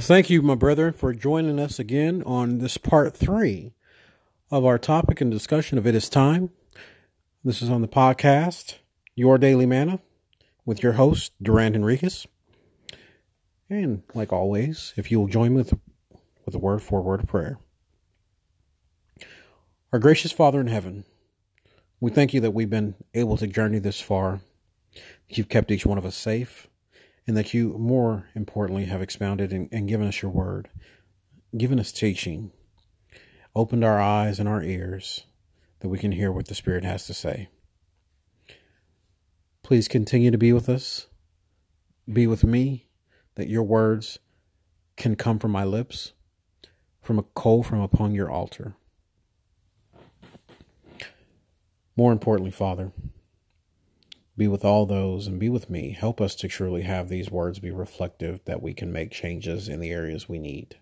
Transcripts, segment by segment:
Thank you, my brethren, for joining us again on this part 3 of our topic and discussion of It Is Time. This is on the podcast, Your Daily Manna, with your host, Duran Henriquez. And like always, if you will join me with a word for a word of prayer. Our gracious Father in heaven, we thank you that we've been able to journey this far, that you've kept each one of us safe, and that you, more importantly, have expounded and given us your word, given us teaching, opened our eyes and our ears that we can hear what the Spirit has to say. Please continue to be with us, be with me, that your words can come from my lips, from a coal from upon your altar. More importantly, Father, be with all those and be with me. Help us to truly have these words be reflective, that we can make changes in the areas we need.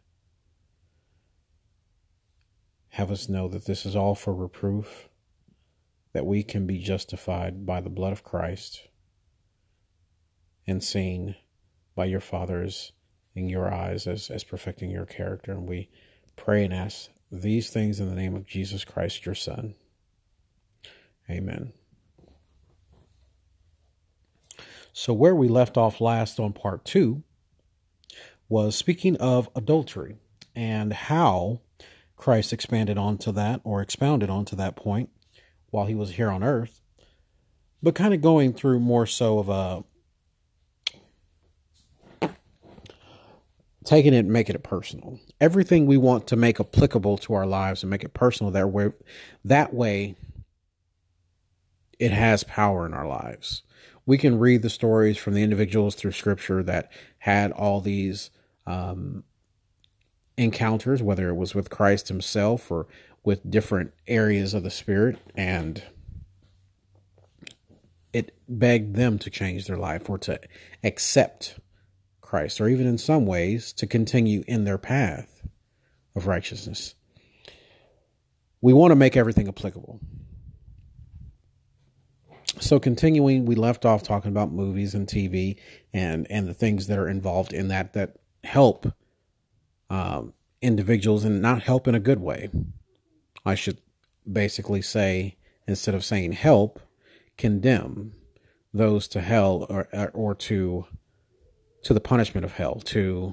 Have us know that this is all for reproof, that we can be justified by the blood of Christ and seen by your fathers in your eyes as perfecting your character. And we pray and ask these things in the name of Jesus Christ, your Son. Amen. So where we left off last on part 2 was speaking of adultery and how Christ expounded onto that point while he was here on earth, but kind of going through more so of taking it and making it personal. Everything we want to make applicable to our lives and make it personal, that way it has power in our lives. We can read the stories from the individuals through Scripture that had all these encounters, whether it was with Christ himself or with different areas of the Spirit, and it begged them to change their life or to accept Christ, or even in some ways to continue in their path of righteousness. We want to make everything applicable. So continuing, we left off talking about movies and TV and the things that are involved in that help individuals, and not help in a good way. I should basically say, instead of saying help, condemn those to hell or to the punishment of hell, to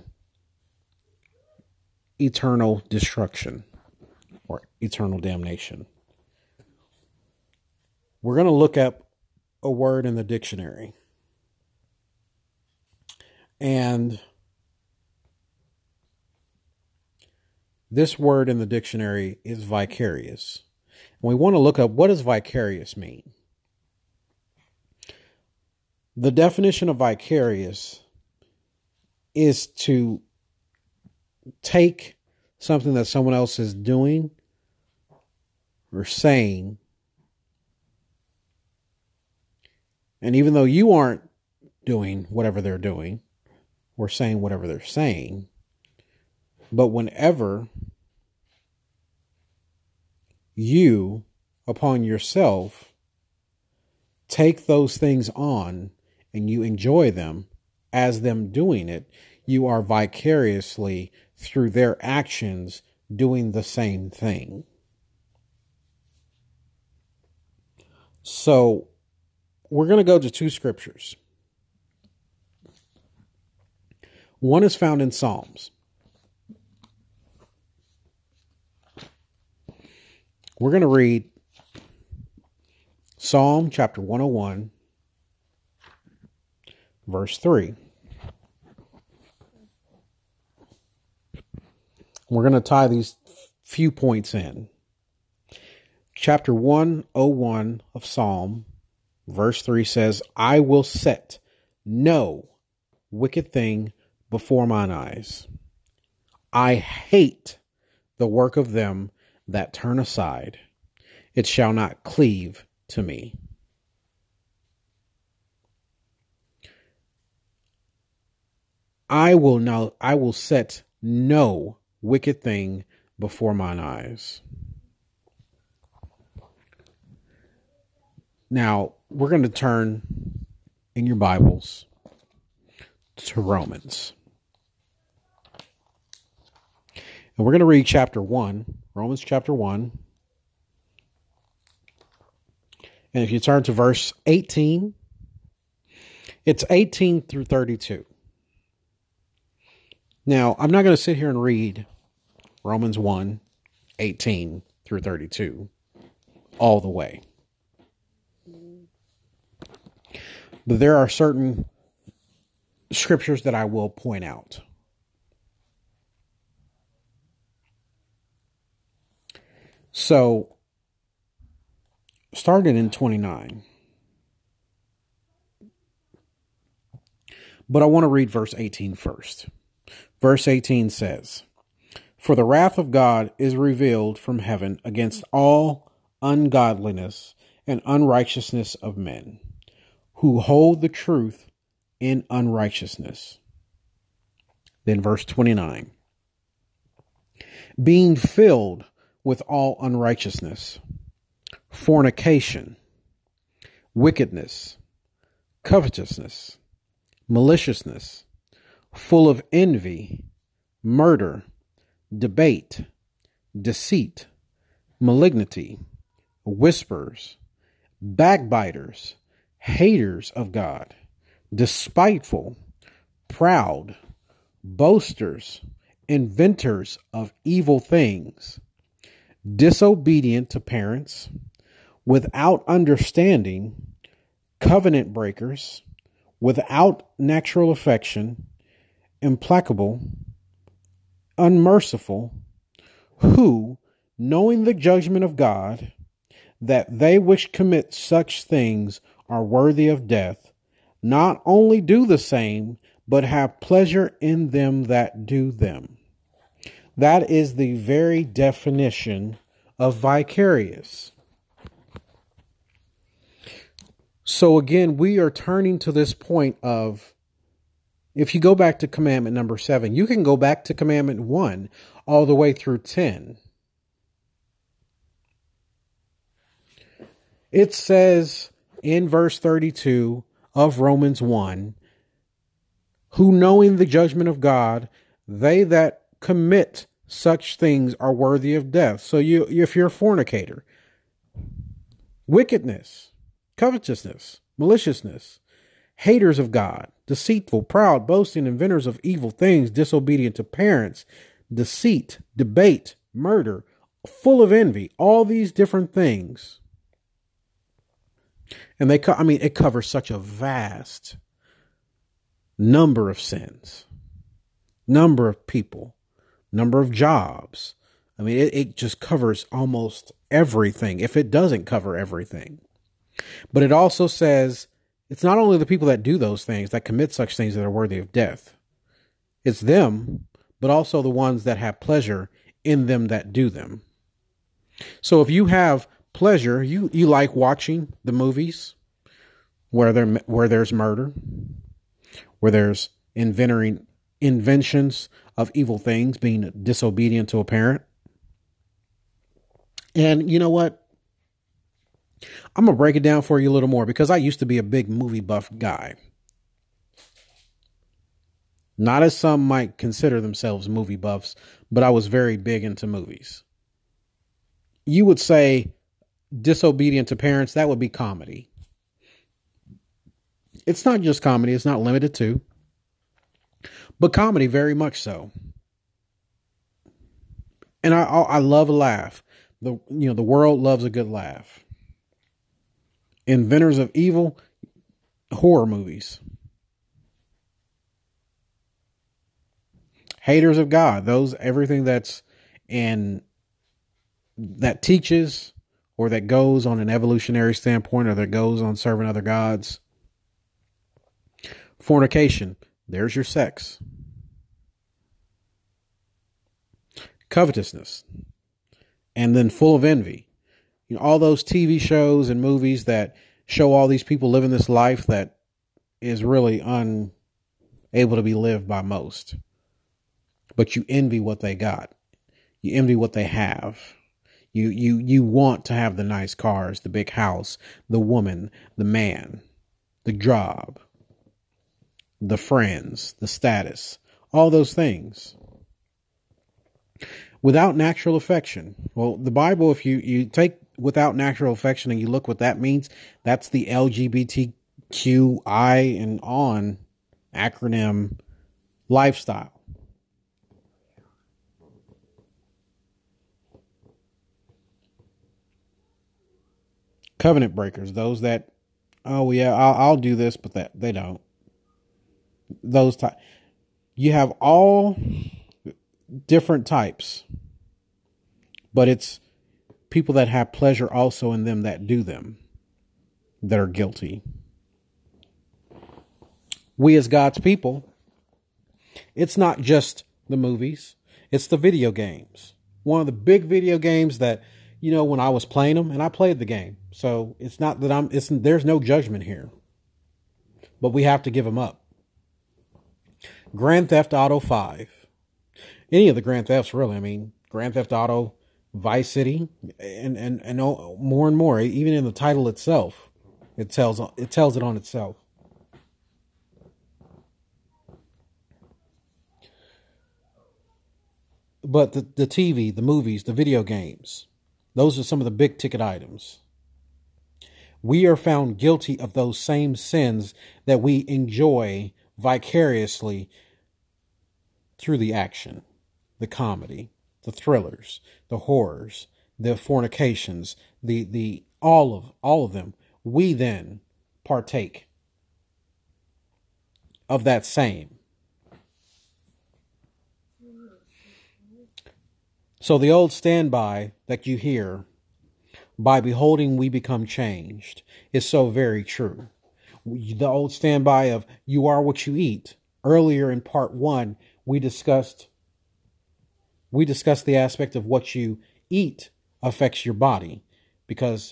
eternal destruction or eternal damnation. We're going to look at a word in the dictionary. And this word in the dictionary is vicarious. And we want to look up, what does vicarious mean? The definition of vicarious is to take something that someone else is doing or saying, and even though you aren't doing whatever they're doing or saying whatever they're saying, but whenever you, upon yourself, take those things on and you enjoy them as them doing it, you are vicariously, through their actions, doing the same thing. So we're going to go to 2 scriptures. One is found in Psalms. We're going to read Psalm chapter 101, verse 3. We're going to tie these few points in. Chapter 101 of Psalm, verse 3 says, I will set no wicked thing before mine eyes. I hate the work of them that turn aside. It shall not cleave to me. I will set no wicked thing before mine eyes. Now, we're going to turn in your Bibles to Romans. And we're going to read chapter 1, Romans chapter 1. And if you turn to verse 18, it's 18 through 32. Now, I'm not going to sit here and read Romans 1, 18 through 32 all the way. But there are certain scriptures that I will point out. So, starting in 29. But I want to read verse 18 first. Verse 18 says, "For the wrath of God is revealed from heaven against all ungodliness and unrighteousness of men, who hold the truth in unrighteousness." Then verse 29. "Being filled with all unrighteousness, fornication, wickedness, covetousness, maliciousness, full of envy, murder, debate, deceit, malignity, whispers, backbiters, haters of God, despiteful, proud, boasters, inventors of evil things, disobedient to parents, without understanding, covenant breakers, without natural affection, implacable, unmerciful, who, knowing the judgment of God, that they which commit such things are worthy of death, not only do the same, but have pleasure in them that do them." That is the very definition of vicarious. So again, we are turning to this point of, if you go back to commandment number 7, you can go back to commandment 1 all the way through 10. It says in verse 32 of Romans 1, "Who knowing the judgment of God, they that commit such things are worthy of death." So if you're a fornicator, wickedness, covetousness, maliciousness, haters of God, deceitful, proud, boasting, inventors of evil things, disobedient to parents, deceit, debate, murder, full of envy, all these different things. And it covers such a vast number of sins, number of people, number of jobs. It just covers almost everything, if it doesn't cover everything. But it also says it's not only the people that do those things, that commit such things, that are worthy of death. It's them, but also the ones that have pleasure in them that do them. So if you have pleasure, you like watching the movies where there's murder, where there's inventions of evil things, being disobedient to a parent. And you know what? I'm going to break it down for you a little more, because I used to be a big movie buff guy. Not as some might consider themselves movie buffs, but I was very big into movies. You would say disobedient to parents, that would be comedy. It's not just comedy. It's not limited to, but comedy very much so. And I love a laugh. The world loves a good laugh. Inventors of evil, horror movies. Haters of God, everything that teaches or that goes on an evolutionary standpoint, or that goes on serving other gods. Fornication, there's your sex. Covetousness, and then full of envy. All those TV shows and movies that show all these people living this life that is really unable to be lived by most. But you envy what they got. You envy what they have. You want to have the nice cars, the big house, the woman, the man, the job, the friends, the status, all those things. Without natural affection. Well, the Bible, if you take without natural affection and you look what that means, that's the LGBTQI and on acronym lifestyle. Covenant breakers, those that, oh yeah, I'll do this, but that they don't. Those type, you have all different types, but it's people that have pleasure also in them that do them that are guilty. We as God's people, it's not just the movies, it's the video games. One of the big video games that, you know, when I was playing them, and I played the game, so it's not that there's no judgment here, but we have to give them up. Grand Theft Auto 5. Any of the Grand Thefts, really. I mean, Grand Theft Auto, Vice City, and more and more. Even in the title itself, it tells it on itself. But the TV, the movies, the video games, those are some of the big ticket items. We are found guilty of those same sins that we enjoy vicariously through the action, the comedy, the thrillers, the horrors, the fornications, the all of them. We then partake of that same. So the old standby that you hear, by beholding we become changed, is so very true. The old standby of you are what you eat. Earlier in part 1, we discussed the aspect of what you eat affects your body, because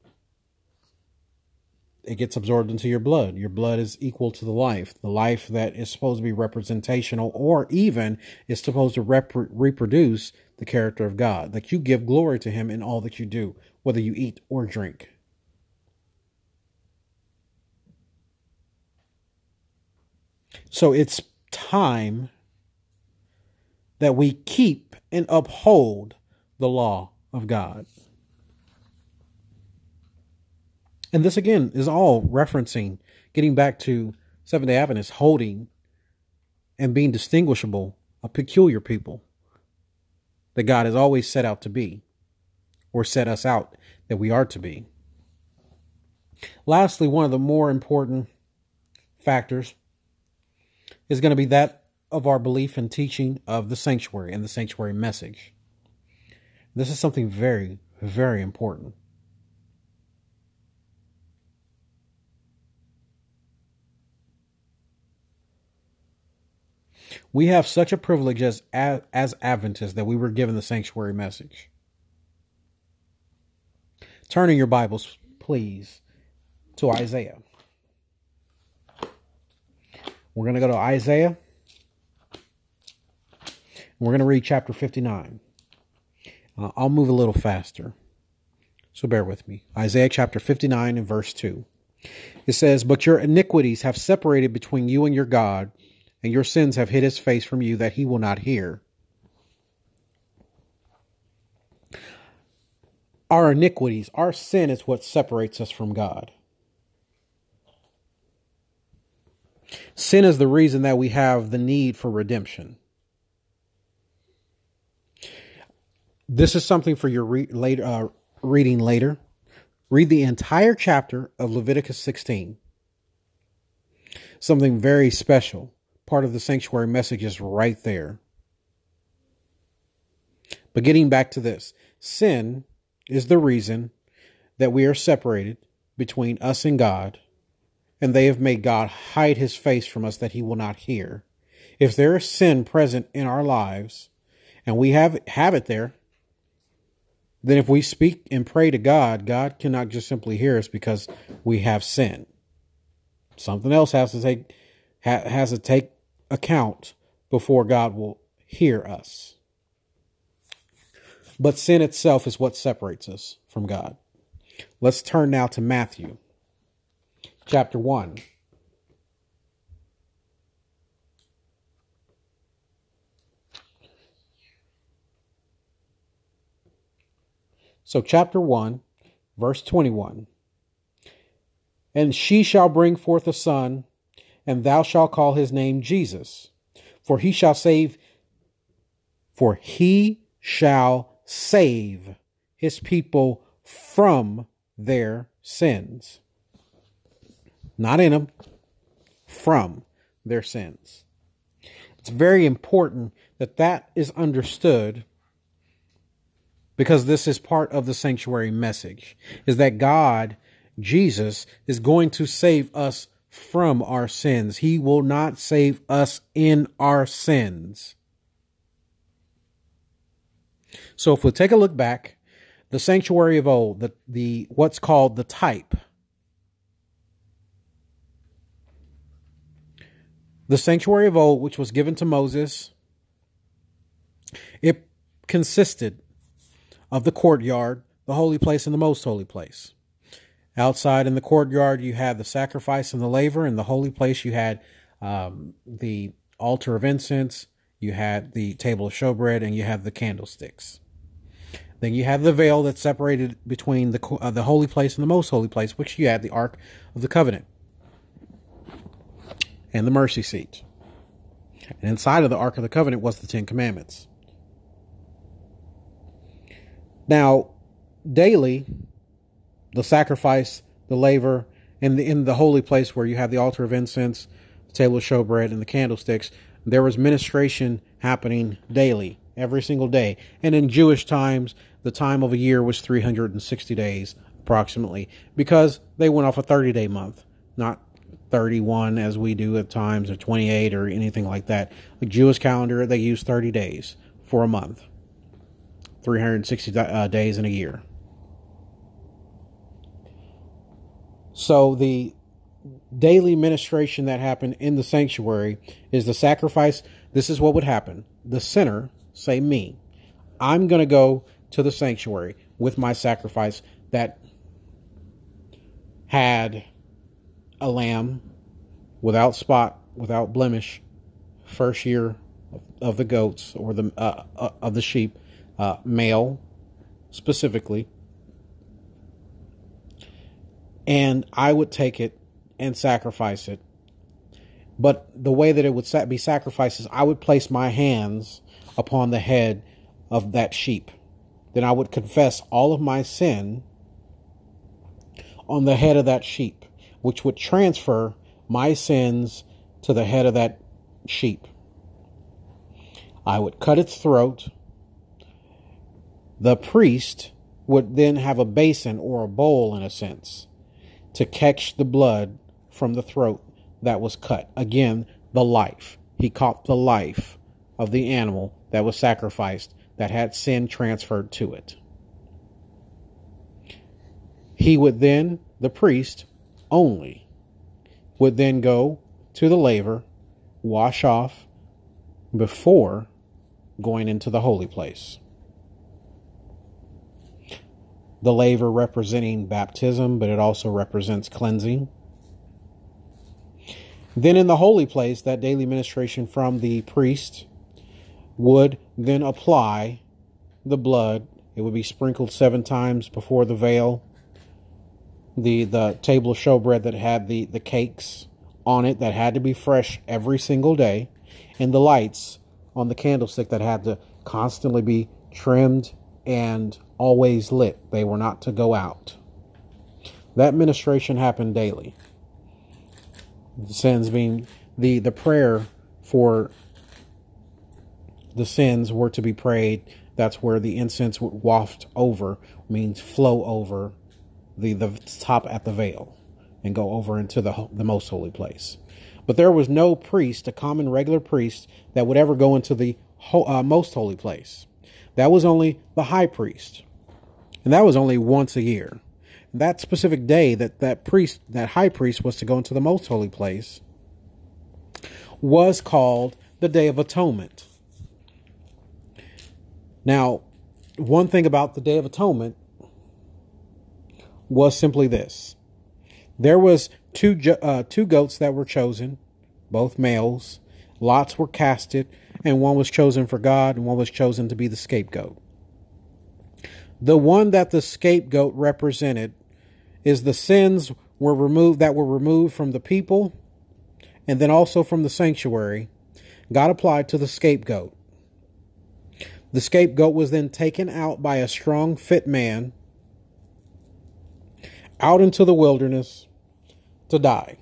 it gets absorbed into your blood. Your blood is equal to the life that is supposed to be representational, or even is supposed to reproduce the character of God, that you give glory to him in all that you do, whether you eat or drink. So it's time that we keep and uphold the law of God. And this again is all referencing, getting back to Seventh-day Adventists holding and being distinguishable, a peculiar people that God has always set out to be, or set us out that we are to be. Lastly, one of the more important factors is going to be that of our belief and teaching of the sanctuary and the sanctuary message. This is something very, very important. We have such a privilege as Adventists that we were given the sanctuary message. Turn in your Bibles, please, to Isaiah. We're going to go to Isaiah. We're going to read chapter 59. I'll move a little faster, so bear with me. Isaiah chapter 59 and verse 2. It says, "But your iniquities have separated between you and your God, and your sins have hid his face from you that he will not hear." Our iniquities, our sin is what separates us from God. Sin is the reason that we have the need for redemption. This is something for your reading later. Read the entire chapter of Leviticus 16. Something very special. Part of the sanctuary message is right there. But getting back to this, sin is the reason that we are separated between us and God, and they have made God hide his face from us that he will not hear. If there is sin present in our lives, and we have it there, then if we speak and pray to God, God cannot just simply hear us because we have sin. Something else has to take account before God will hear us. But sin itself is what separates us from God. Let's turn now to Matthew chapter 1. So chapter 1, verse 21. And she shall bring forth a son, and thou shalt call his name Jesus, for he shall save his people from their sins. Not in them, from their sins. It's very important that that is understood, because this is part of the sanctuary message, is that God, Jesus, is going to save us from our sins. He will not save us in our sins. So if we take a look back, the sanctuary of old, the what's called the type. The sanctuary of old, which was given to Moses, it consisted of the courtyard, the holy place, and the most holy place. Outside in the courtyard, you had the sacrifice and the laver. In the holy place, you had the altar of incense, you had the table of showbread, and you had the candlesticks. Then you had the veil that separated between the holy place and the most holy place, which you had the Ark of the Covenant and the mercy seat. And inside of the Ark of the Covenant was the Ten Commandments. Now, daily, the sacrifice, the laver, and in the holy place where you have the altar of incense, the table of showbread, and the candlesticks, there was ministration happening daily, every single day. And in Jewish times, the time of a year was 360 days, approximately, because they went off a 30-day month, not 31 as we do at times, or 28 or anything like that. The Jewish calendar, they use 30 days for a month, 360 days in a year. So the daily ministration that happened in the sanctuary is the sacrifice. This is what would happen. The sinner, say me, I'm going to go to the sanctuary with my sacrifice that had a lamb without spot, without blemish, first year of the goats or of the sheep, male specifically. And I would take it and sacrifice it. But the way that it would be sacrificed is I would place my hands upon the head of that sheep. Then I would confess all of my sin on the head of that sheep, which would transfer my sins to the head of that sheep. I would cut its throat. The priest would then have a basin or a bowl, in a sense, to catch the blood from the throat that was cut. Again, the life. He caught the life of the animal that was sacrificed, that had sin transferred to it. He would then, the priest only, would then go to the laver, wash off before going into the holy place. The laver representing baptism, but it also represents cleansing. Then in the holy place, that daily ministration from the priest would then apply the blood. It would be sprinkled 7 times before the veil. The table of showbread that had the cakes on it that had to be fresh every single day. And the lights on the candlestick that had to constantly be trimmed and always lit. They were not to go out. That ministration happened daily. The sins being the prayer for the sins were to be prayed. That's where the incense would waft over, means flow over the top at the veil and go over into the most holy place. But there was no priest, a common regular priest, that would ever go into the most holy place. That was only the high priest. And that was only once a year. That specific day that high priest was to go into the most holy place was called the Day of Atonement. Now, one thing about the Day of Atonement was simply this. There was two goats that were chosen, both males. Lots were casted, and one was chosen for God, and one was chosen to be the scapegoat. The one that the scapegoat represented is the sins were removed from the people and then also from the sanctuary. God applied to the scapegoat. The scapegoat was then taken out by a strong, fit man out into the wilderness to die.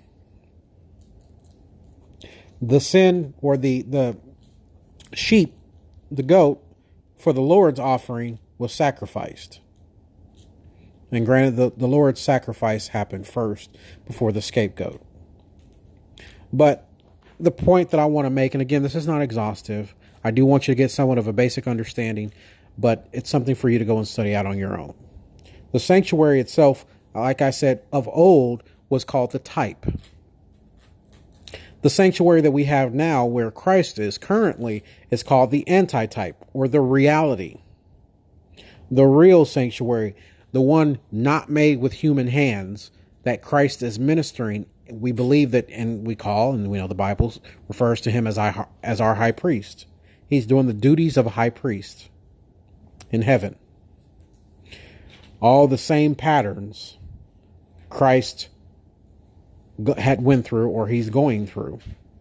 The sin, or the sheep, the goat, for the Lord's offering was sacrificed. And granted, the Lord's sacrifice happened first before the scapegoat. But the point that I want to make, and again, this is not exhaustive. I do want you to get somewhat of a basic understanding, but it's something for you to go and study out on your own. The sanctuary itself, like I said, of old was called the type. The sanctuary that we have now, where Christ is currently, is called the antitype, or the reality. The real sanctuary, the one not made with human hands, that Christ is ministering, we believe that, and we know the Bible refers to him as our high priest. He's doing the duties of a high priest in heaven. All the same patterns Christ had went through, or he's going through.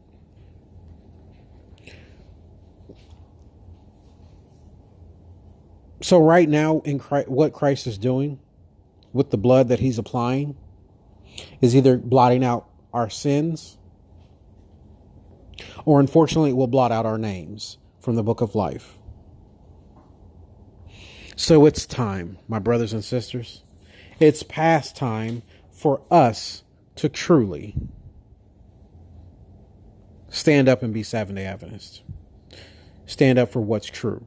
So right now, in Christ, what Christ is doing with the blood that he's applying is either blotting out our sins, or unfortunately it will blot out our names from the book of life. So it's time, my brothers and sisters. It's past time for us to truly stand up and be Seventh-day Adventists. Stand up for what's true.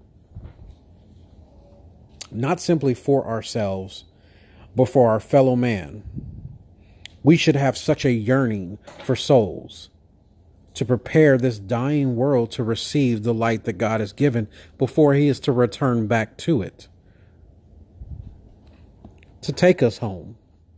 Not simply for ourselves, but for our fellow man. We should have such a yearning for souls to prepare this dying world to receive the light that God has given before he is to return back to it, to take us home.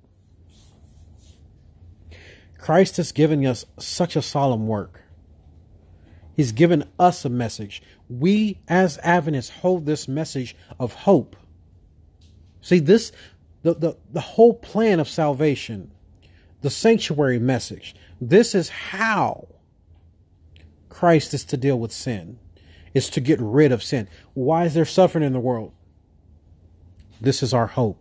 Christ has given us such a solemn work. He's given us a message. We as Adventists hold this message of hope. See, this, the whole plan of salvation, the sanctuary message, this is how Christ is to deal with sin, is to get rid of sin. Why is there suffering in the world? This is our hope.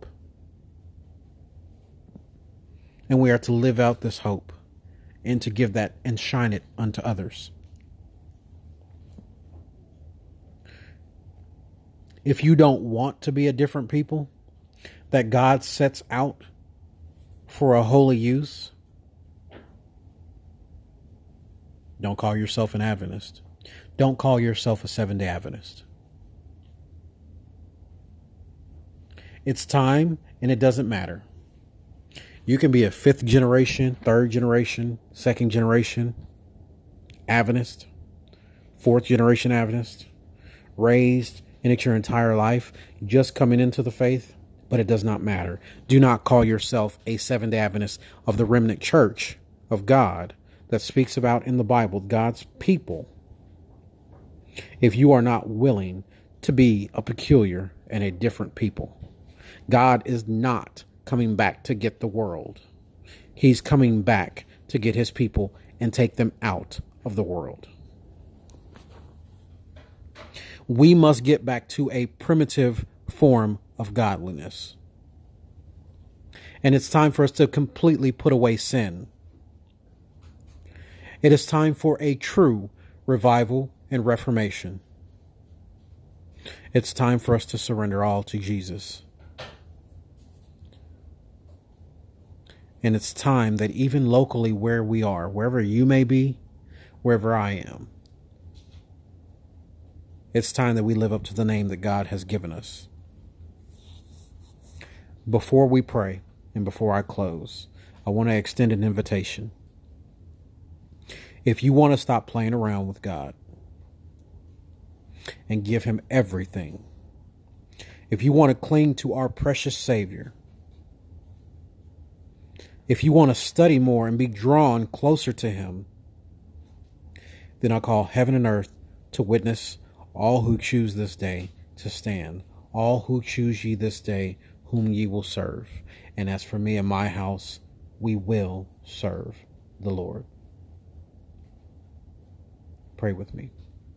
And we are to live out this hope and to give that and shine it unto others. If you don't want to be a different people that God sets out for a holy use, don't call yourself an Adventist. Don't call yourself a Seventh-day Adventist. It's time, and it doesn't matter. You can be a 5th generation, 3rd generation, 2nd generation Adventist, 4th generation Adventist, raised in it your entire life, just coming into the faith, but it does not matter. Do not call yourself a Seventh-day Adventist of the remnant church of God that speaks about in the Bible, God's people, if you are not willing to be a peculiar and a different people. God is not coming back to get the world. He's coming back to get his people and take them out of the world. We must get back to a primitive form of godliness. And it's time for us to completely put away sin. It is time for a true revival and reformation. It's time for us to surrender all to Jesus. And it's time that even locally where we are, wherever you may be, wherever I am, it's time that we live up to the name that God has given us. Before we pray and before I close, I want to extend an invitation. If you want to stop playing around with God and give him everything, if you want to cling to our precious Savior, if you want to study more and be drawn closer to him, then I call heaven and earth to witness all who choose this day to stand all who choose ye this day whom ye will serve. And as for me and my house, we will serve the Lord. Pray with me.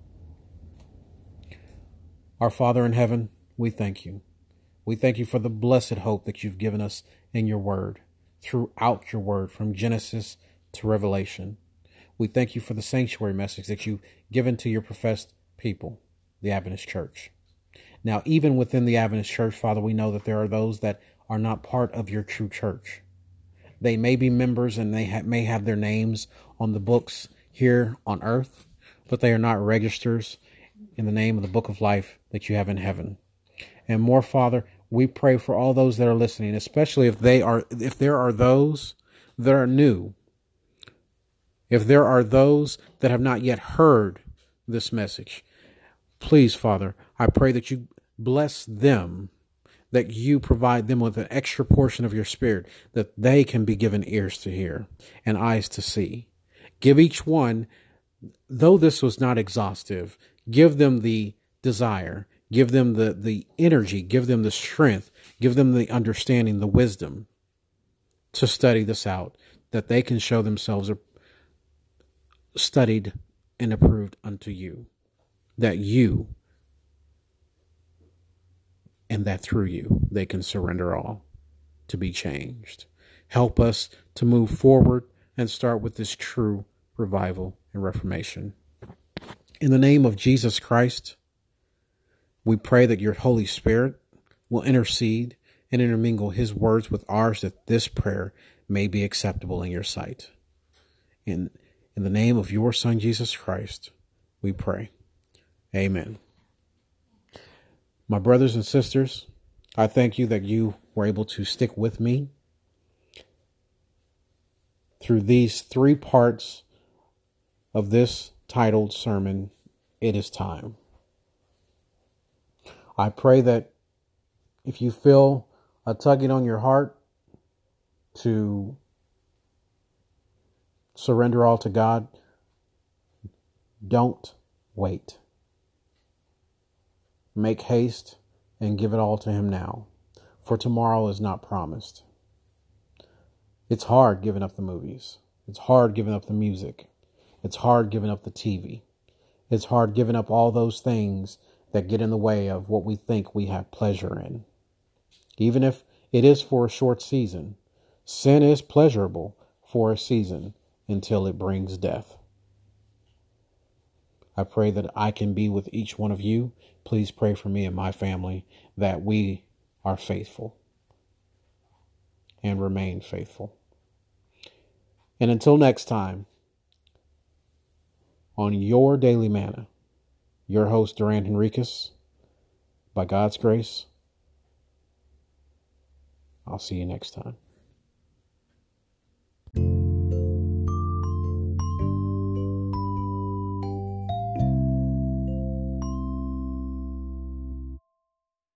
Our Father in heaven, we thank you. We thank you for the blessed hope that you've given us in your word, throughout your word, from Genesis to Revelation. We thank you for the sanctuary message that you've given to your professed people, the Adventist Church. Now, even within the Adventist Church, Father, we know that there are those that are not part of your true church. They may be members and they may have their names on the books here on earth, but they are not registers in the name of the book of life that you have in heaven. And more, Father, we pray for all those that are listening, especially if there are those that are new, if there are those that have not yet heard this message. Please, Father, I pray that you bless them, that you provide them with an extra portion of your Spirit, that they can be given ears to hear and eyes to see. Give each one, though this was not exhaustive, give them the desire, give them the energy, give them the strength, give them the understanding, the wisdom to study this out, that they can show themselves studied and approved unto you, that you, and that through you, they can surrender all to be changed. Help us to move forward and start with this true revival and reformation. In the name of Jesus Christ, we pray that your Holy Spirit will intercede and intermingle his words with ours, that this prayer may be acceptable in your sight. In the name of your Son, Jesus Christ, we pray. Amen. My brothers and sisters, I thank you that you were able to stick with me through these 3 parts of this titled sermon, It Is Time. I pray that if you feel a tugging on your heart to surrender all to God, don't wait. Make haste and give it all to him now, for tomorrow is not promised. It's hard giving up the movies. It's hard giving up the music. It's hard giving up the TV. It's hard giving up all those things that get in the way of what we think we have pleasure in. Even if it is for a short season, sin is pleasurable for a season until it brings death. I pray that I can be with each one of you. Please pray for me and my family that we are faithful and remain faithful. And until next time, on your Daily Manna, your host, Durand Henriquez, by God's grace, I'll see you next time.